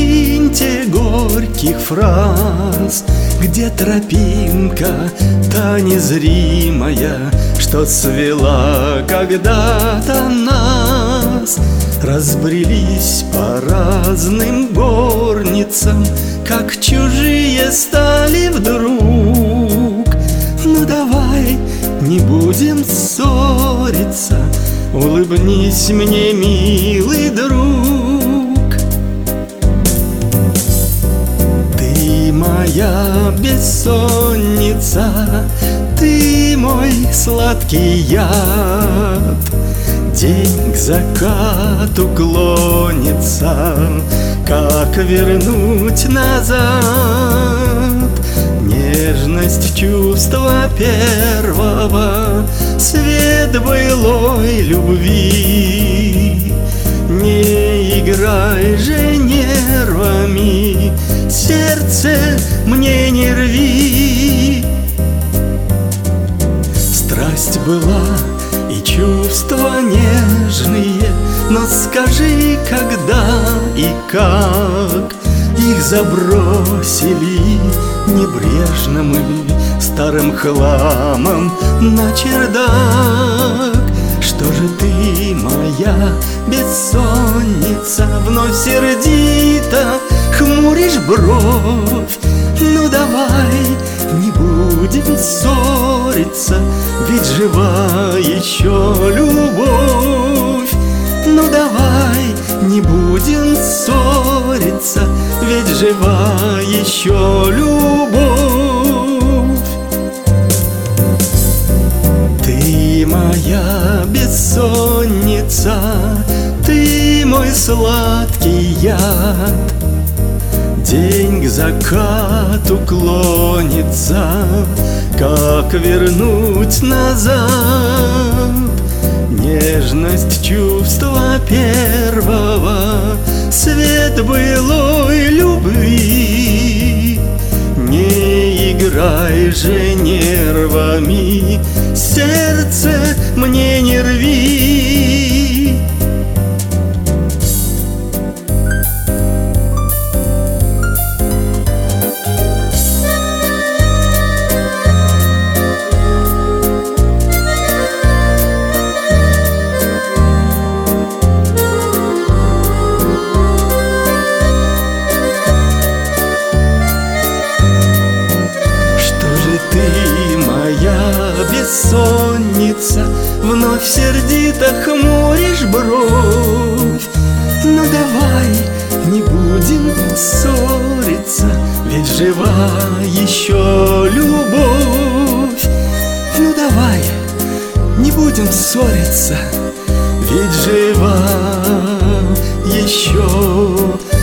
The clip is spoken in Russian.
лабиринте горьких фраз, где тропинка та незримая, что свела когда-то нас. Разбрелись по разным горницам, как чужие стали вдруг. Ну давай не будем ссориться, улыбнись мне, милый друг. Ты моя бессонница, ты мой сладкий яд. День к закату клонится, как вернуть назад нежность чувства первого, свет былой любви? Не играй же нервами, сердце мне не рви. Страсть была и чувства нежные, но скажи, когда и как их забросили небрежно мы старым хламом на чердак? Что же ты, моя бессонница, вновь сердито хмуришь бровь? Ну давай не будем ссориться, ведь жива еще любовь. Ну давай не будем ссориться, ведь жива еще любовь. Ты моя бессонница, ты мой сладкий яд. День к закату клонится, как вернуть назад нежность чувства первого, свет былой любви? Не играй же нервами, сердце мне не рви. Ты моя бессонница, вновь сердито хмуришь бровь. Ну давай не будем ссориться, ведь жива еще любовь. Ну давай не будем ссориться, ведь жива еще